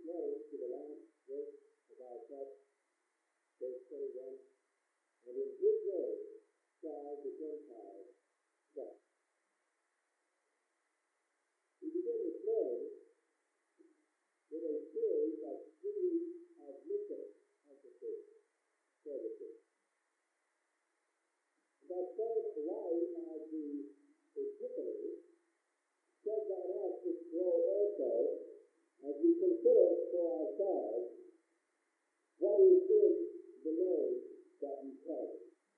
morning to the last verse of our text, verse 21. And in his name shall the Gentiles trust. We begin this morning with a series of 3 weeks of mission emphasis services. That same light of the Epiphany sheds on us this glow also as we consider for ourselves what is in the name that we carry.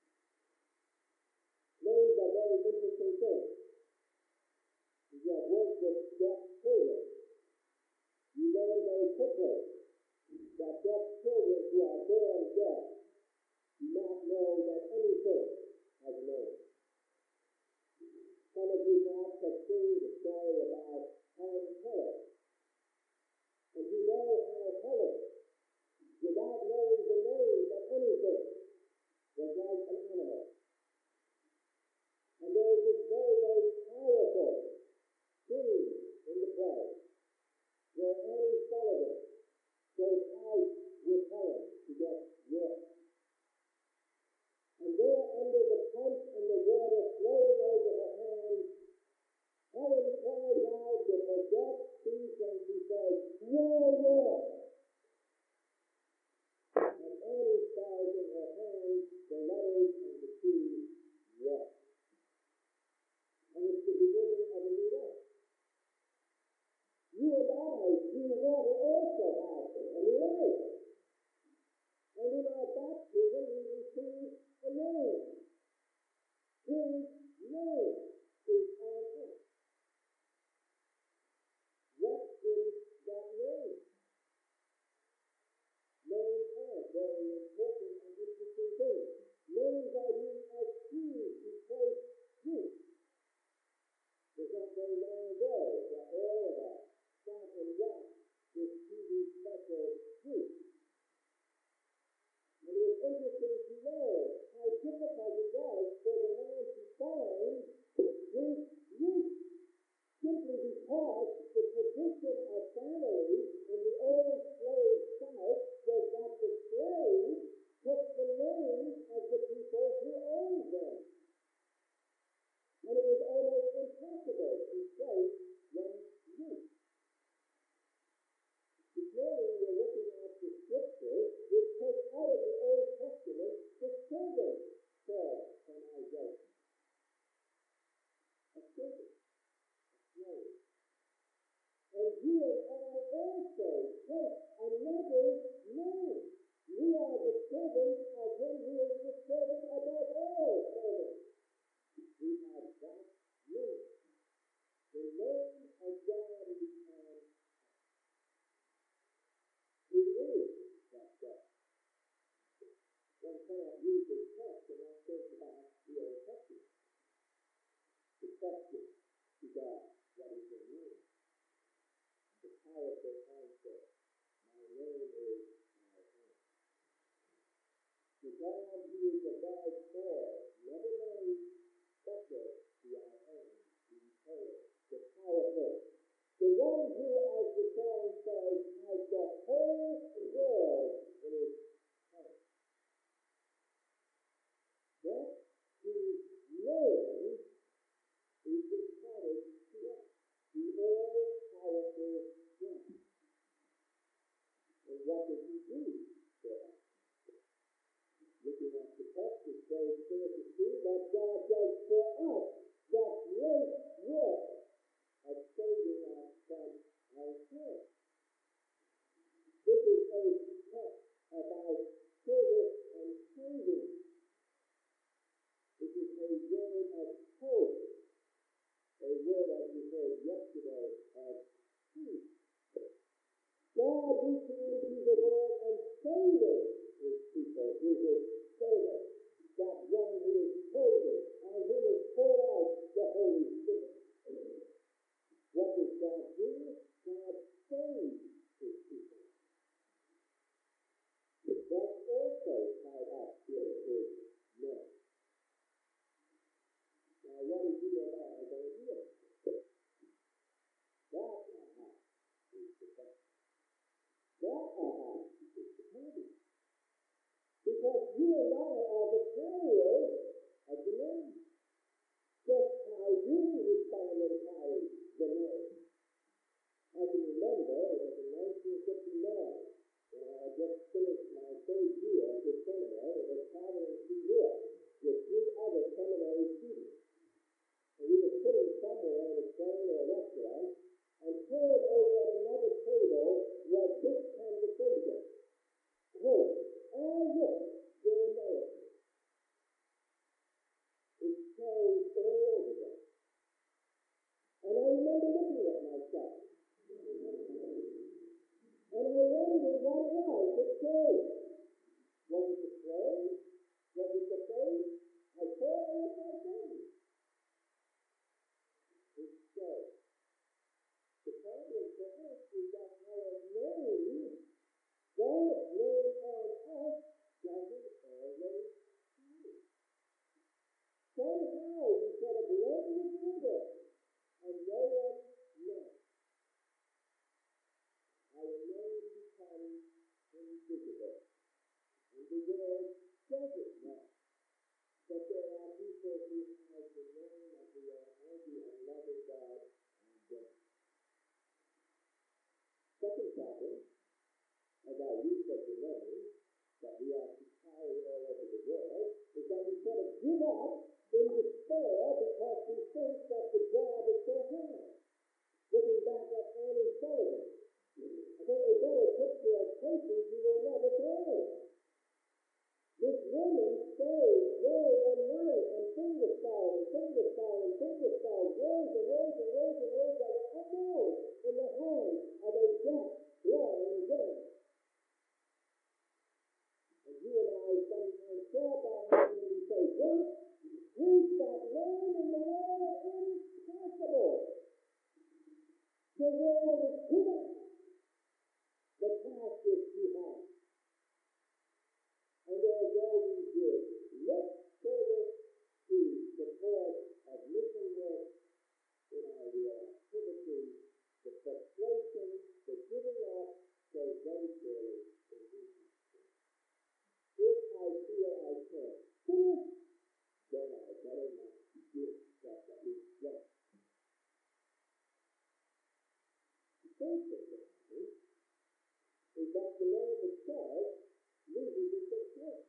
Names are very interesting things. If you have worked with deaf children, you learn very quickly that deaf children who are born deaf do not know that anything has a name. Some of you perhaps have seen the story about Helen Keller. And you know how Helen, without knowing the names of anything, was like an animal. And there is this very, very powerful scene in the play where Annie Sullivan goes out with Helen to get work. And there, under the punch and the water flowing over her hands, Helen cries out with her deaf speech and she says, "Whoa, whoa!" And Annie spells in her hands the letters and the keys, "what." And it's the beginning of a new life. You and I, through water, also have a new life. And in our baptism, we receive a name. His name is on us. What is that name? Names are very important and interesting things. Names are used as keys to place truth. It was not very long ago that all of us sat and watched this TV special truth. And it was interesting to know how difficult it was for the man to find his roots, simply because the tradition of families in the old slave South was that the slaves took the names of the people who owned them. And it was almost impossible to trace one's roots. This morning we're looking at the scripture which takes out of the Old Testament the servant Saul and Isaiah. A servant, a slave. And you and I also take another name. We are the servants of him who is the servant above all servants. We have that name. The name of God is on us. Who is that God? One cannot use this text and not think about the Old Testament. The question to God, what is your name? The powerful answer, my name is I am. The God who is above all, never knows special the I am, the eternal, the powerful. The one who, as the song says, has the whole world in his hand. That whose name is imparted to us, the all-powerful God. And what does he do for us? Looking at the text, it's very clear to see that God does for us that great work of saving us from our sin. This is a text about service and saving. This is a word of hope, a word, as we heard yesterday, of peace. God reaching into the world and saving his people is his servant, that one who is chosen and who has poured out the Holy Spirit. What does God do? God saves his people. That's also tied up in his name. Now, what is you and I going to do about it? That, is the question. just finished my third year at the seminary and was traveling through Europe with 3 other seminary students. And we were sitting somewhere in a train or a restaurant and heard over at another table was this conversation. Quote, "All this your American." It shows all over them. And I remember looking at myself. And I wondered what it was that showed. Was it the clothes? Was it the face? I thought it was my face. It showed. The problem for us is that our name, God's name on us, doesn't always show. Somehow we sort of blend together, and no one knows. Our name becomes invisible, and the world doesn't know that there are people who have the name of the Almighty and loving God on them. Second problem about use of the name that we are to carry all over the world is that we sort of give up in despair because we think that the job is so hard. Looking back at Annie Sullivan, I think a better picture of patience you will never find. This woman stays day and night and fingerstyle and fingerstyle and fingerstyle, words and words and words and words that were unknown in the hands of a deaf, blind woman. And you and I sometimes throw up our hands and we say, "What? Preach that name in the world impossible. The world is too much. The task is too hard." And although we give lip service to the cause of mission work in our real activity, the frustration, the giving up, goes very clearly in Jesus. If I feel I can't finish, then I better not begin. That's at least right. The third thing that happens is that the name itself loses its effect.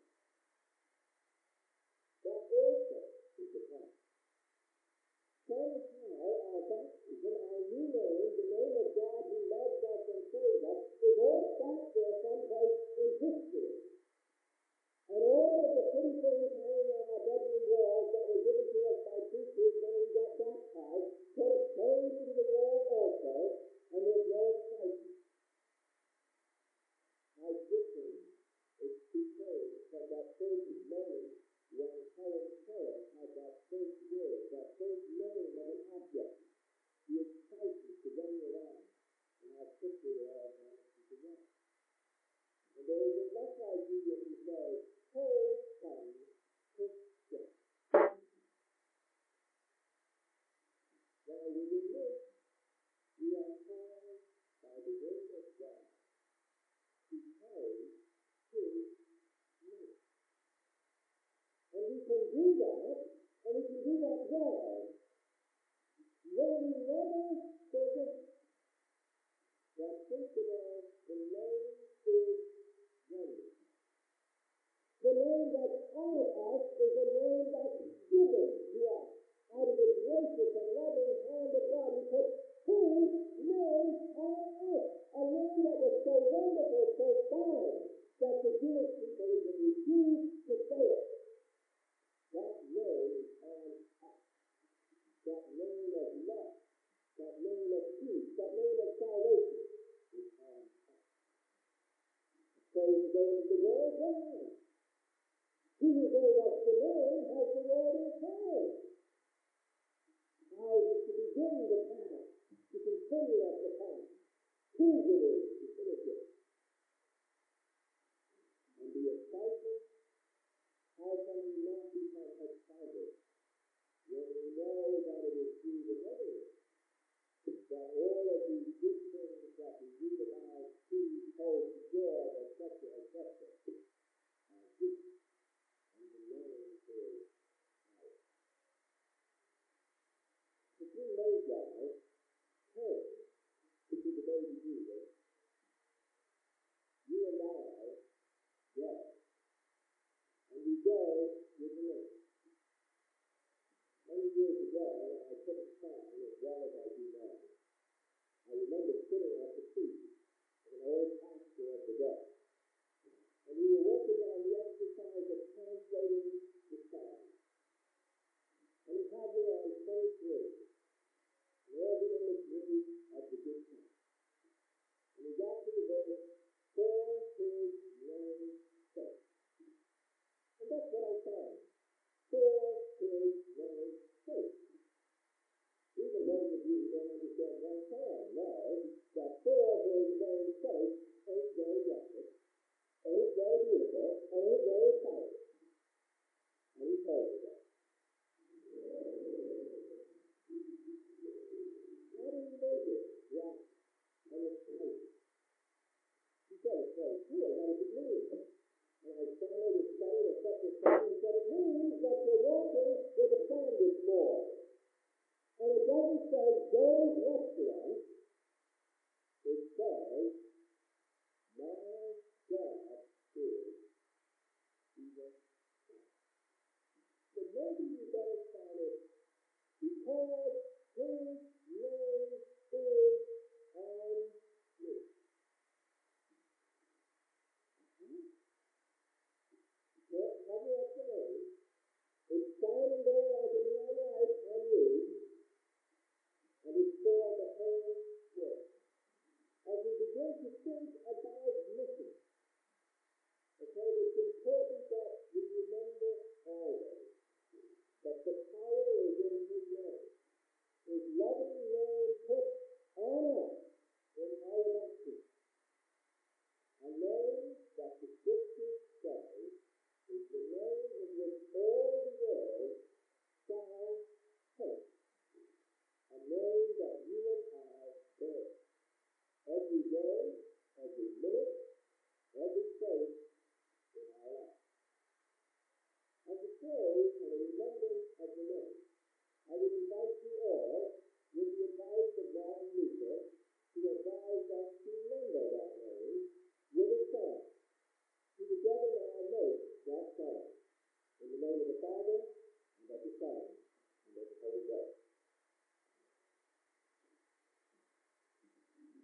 That also is the point. Somehow our baptism, our new name, the name of God who loves us and saves us, is all back there someplace in history. And all of the pretty things hanging on our bedroom walls that were given to us by preachers when we got baptized sort of fade into the wall also, and there's no excitement. How different it became from that first moment when Helen Keller had that first word, that first name of an object, the excitement to running around, and how quickly it all vanishes away. And there is enough idea when you say, "Whole comes Christian." Now within this, we are called by the word of God to carry His name. And we can do that, and we can do that well, when we never forget that, first of all, the name is wonderful. The name that's on us is a name that's given to us out of the gracious and loving hand of God. He put His name on us, a name that was so wonderful, so fine, that the Jewish people even refused to say it. That name is on us. That name of love, that name of peace, that name of salvation is on us. Praise goes the world round. He who gave us the name has the world in hand. Ours is to begin the path, to continue up the path. His it is to finish it. And the excitement, how can we not become excited when we know that it is through the name that all of these good things that we read about, peace, hope, joy, etc., are good, and the name is ours. The three Magi came to see the baby Jesus. You and I the name. Many years ago, I couldn't find as well as I do now. I remember sitting at the feet of an old pastor of the day, and we were working on the exercise of translating the Psalms. And he had me on 23, and all the imagery of the good times. And we got to the verse, for his name's sake. And that's what I found. For his name's sake. Even those of you who don't understand what I'm saying know that for his name's sake ain't very graphic, ain't very beautiful, ain't very exciting. And he told me that. How do you make it right and exciting? He said it's very clear. What does it mean? And I studied and studied and kept it studying and said it means that you're walking where the sand is more. And it doesn't say Joe's restaurant. It says, my God is Jesus Christ. So maybe you better start it because his name is on you. Can't cover up the name. It's shining there like a neon light on you. And it's for the whole world. As we begin to think about mission, okay, it's important that we remember always that the power is in his name. His loving